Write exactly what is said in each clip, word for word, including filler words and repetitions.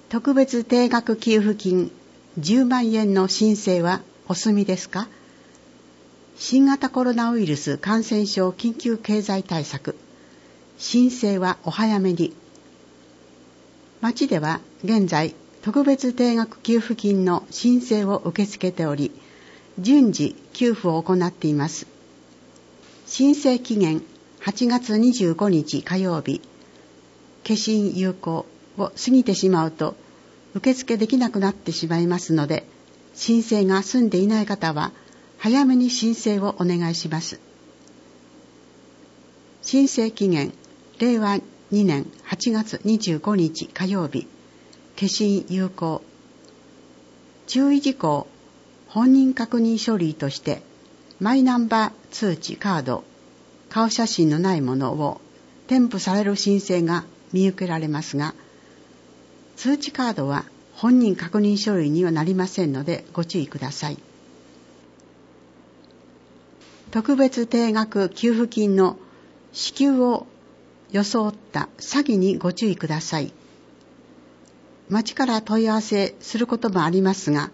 特別定額給付金じゅうまんえんの申請はお済みですか？新型コロナウイルス感染症緊急経済対策、申請はお早めに。町では現在、特別定額給付金の申請を受け付けており、順次給付を行っています。申請期限はちがつにじゅうごにち火曜日、消印有効を過ぎてしまうと受付できなくなってしまいますので、申請が済んでいない方は早めに申請をお願いします。申請期限れいわにねんはちがつにじゅうごにち火曜日、消印有効。注意事項、本人確認書類としてマイナンバー通知カード、顔写真のないものを添付される申請が見受けられますが、通知カードは本人確認書類にはなりませんのでご注意ください。特別定額給付金の支給を装った詐欺にご注意ください。町から問い合わせすることもありますが、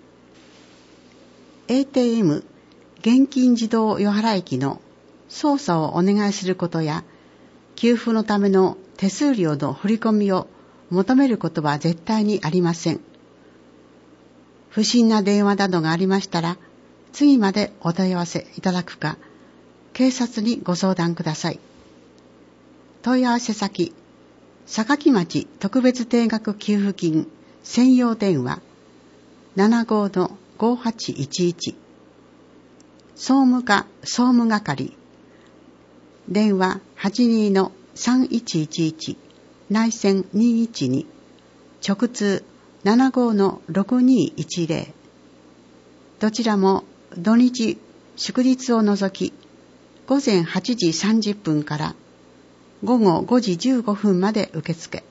エーティーエム 現金自動余払機の操作をお願いすることや、給付のための手数料の振り込みを求めることは絶対にありません。不審な電話などがありましたら、次までお問い合わせいただくか、警察にご相談ください。問い合わせ先、坂町特別定額給付金専用電話 ななごーのごはちいちいち、総務課総務係、電話はちにーのさんいちいちいち、内線にいちに、直通 ななごーのろくにーいちぜろ。どちらも土日祝日を除き、午前はちじさんじゅっぷんから午後ごじじゅうごふんまで受付。